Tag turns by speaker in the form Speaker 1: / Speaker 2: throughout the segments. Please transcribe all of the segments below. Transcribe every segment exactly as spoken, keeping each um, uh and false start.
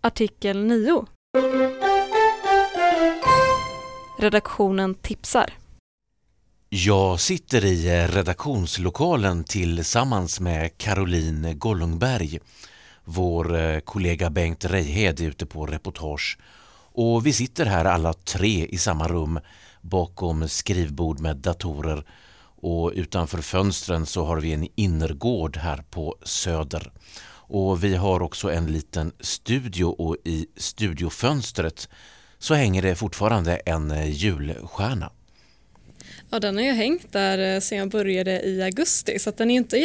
Speaker 1: Artikel nio. Redaktionen tipsar.
Speaker 2: Jag sitter i redaktionslokalen tillsammans med Caroline Gollungberg. Vår kollega Bengt Reihed är ute på reportage. Och vi sitter här alla tre i samma rum bakom skrivbord med datorer. Och utanför fönstren så har vi en innergård här på Söder. Och vi har också en liten studio, och i studiofönstret så hänger det fortfarande en julstjärna.
Speaker 1: Ja, den har ju hängt där sedan jag började i augusti, så att den är inte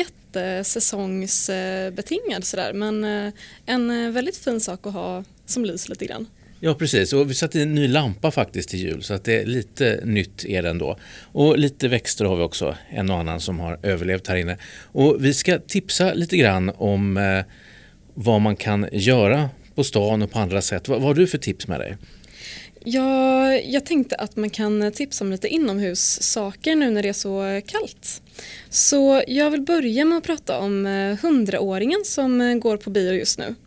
Speaker 1: jättesäsongsbetingad sådär, men en väldigt fin sak att ha som lyser lite grann.
Speaker 3: Ja, precis. Och vi satte en ny lampa faktiskt till jul, så att det är lite nytt är den då. Och lite växter har vi också, en och annan som har överlevt här inne. Och vi ska tipsa lite grann om eh, vad man kan göra på stan och på andra sätt. Vad, vad har du för tips med dig?
Speaker 1: Ja, jag tänkte att man kan tipsa om lite inomhussaker nu när det är så kallt. Så jag vill börja med att prata om hundraåringen som går på bio just nu.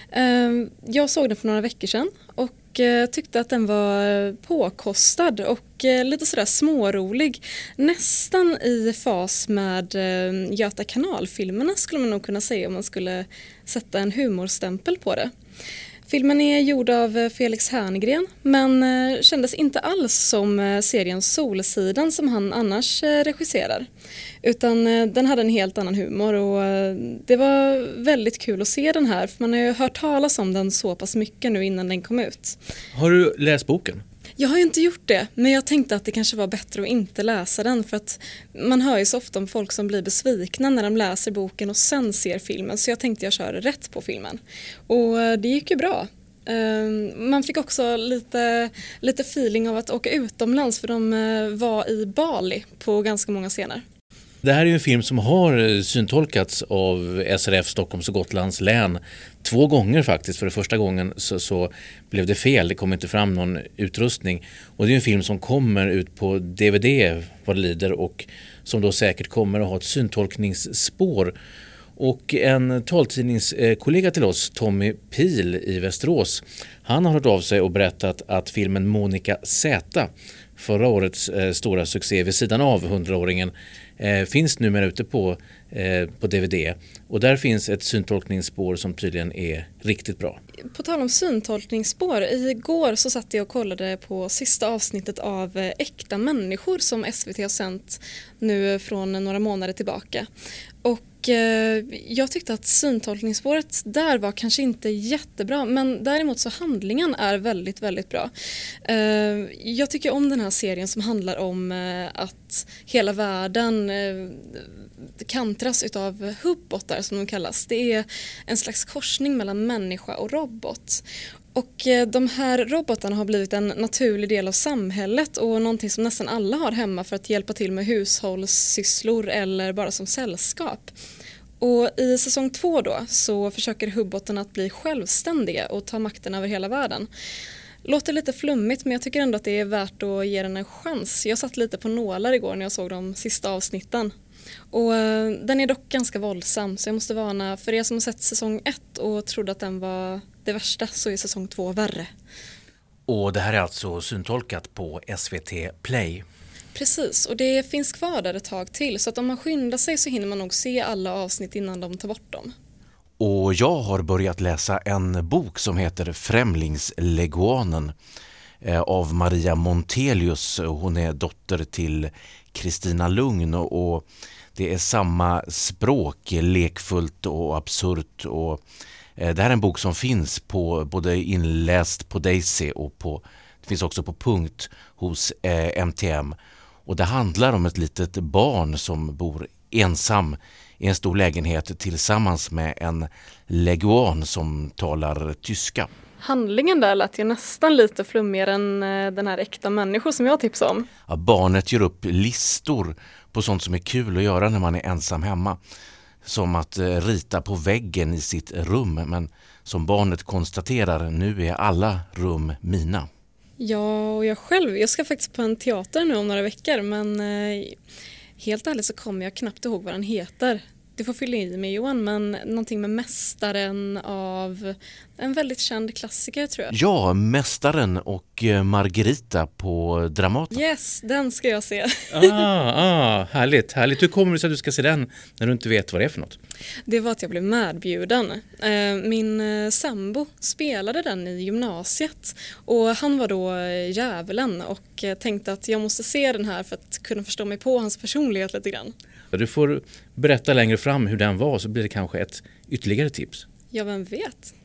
Speaker 1: Jag såg den för några veckor sedan och tyckte att den var påkostad och lite sådär smårolig. Nästan i fas med Göta kanal-filmerna skulle man nog kunna säga om man skulle sätta en humorstämpel på det. Filmen är gjord av Felix Herngren, men kändes inte alls som serien Solsidan som han annars regisserar. Utan den hade en helt annan humor, och det var väldigt kul att se den här, för man har ju hört talas om den så pass mycket nu innan den kom ut.
Speaker 3: Har du läst boken?
Speaker 1: Jag har ju inte gjort det, men jag tänkte att det kanske var bättre att inte läsa den, för att man hör ju så ofta om folk som blir besvikna när de läser boken och sen ser filmen, så jag tänkte jag kör rätt på filmen. Och det gick ju bra. Man fick också lite, lite feeling av att åka utomlands, för de var i Bali på ganska många scener.
Speaker 3: Det här är ju en film som har syntolkats av S R F Stockholms och Gotlands län två gånger faktiskt. För det första gången så, så blev det fel, det kom inte fram någon utrustning. Och det är en film som kommer ut på D V D vad det lider, och som då säkert kommer att ha ett syntolkningsspår. Och en taltidningskollega till oss, Tommy Pil i Västerås, han har hört av sig och berättat att filmen Monica Z, förra årets eh, stora succé vid sidan av hundraåringen, eh, finns numera ute på, eh, på D V D. Och där finns ett syntolkningsspår som tydligen är riktigt bra.
Speaker 1: På tal om syntolkningsspår, igår så satt jag och kollade på sista avsnittet av Äkta människor som S V T har sänt nu från några månader tillbaka. Och jag tyckte att syntolkningsspåret där var kanske inte jättebra, men däremot så handlingen är väldigt, väldigt bra. Jag tycker om den här serien som handlar om att hela världen kantras utav hubbotar som de kallas. Det är en slags korsning mellan människa och robot. Och de här robotarna har blivit en naturlig del av samhället och någonting som nästan alla har hemma för att hjälpa till med hushållssysslor eller bara som sällskap. Och i säsong två då så försöker hubbotarna att bli självständiga och ta makten över hela världen. Låter lite flummigt, men jag tycker ändå att det är värt att ge den en chans. Jag satt lite på nålar igår när jag såg de sista avsnitten. Och uh, den är dock ganska våldsam, så jag måste varna för er som har sett säsong ett och trodde att den var det värsta, så är säsong två värre.
Speaker 2: Och det här är alltså syntolkat på S V T Play.
Speaker 1: Precis, och det finns kvar där ett tag till, så att om man skyndar sig så hinner man nog se alla avsnitt innan de tar bort dem.
Speaker 2: Och jag har börjat läsa en bok som heter Främlingsleguanen av Maria Montelius. Hon är dotter till Kristina Lugn, och det är samma språk, lekfullt och absurt. Och det här är en bok som finns på både inläst på Daisy och på, det finns också på punkt hos M T M. Och det handlar om ett litet barn som bor ensam i en stor lägenhet tillsammans med en leguan som talar tyska.
Speaker 1: Handlingen där lät ju nästan lite flummigare än den här Äkta människor som jag tipsade om.
Speaker 2: Ja, barnet gör upp listor på sånt som är kul att göra när man är ensam hemma. Som att rita på väggen i sitt rum, men som barnet konstaterar, nu är alla rum mina.
Speaker 1: Ja, och jag själv, jag ska faktiskt på en teater nu om några veckor, men eh, helt ärligt så kommer jag knappt ihåg vad den heter. Du får fylla i mig Johan, men någonting med Mästaren av en väldigt känd klassiker tror jag.
Speaker 2: Ja, Mästaren och Margarita på Dramaten.
Speaker 1: Yes, den ska jag se.
Speaker 3: Ah, ah, härligt, härligt. Hur kommer det sig att du ska se den när du inte vet vad det är för något?
Speaker 1: Det var att jag blev medbjuden. Min sambo spelade den i gymnasiet och han var då djävulen och tänkte att jag måste se den här för att kunna förstå mig på hans personlighet lite grann.
Speaker 3: Du får berätta längre fram hur den var, så blir det kanske ett ytterligare tips.
Speaker 1: Ja, vem vet?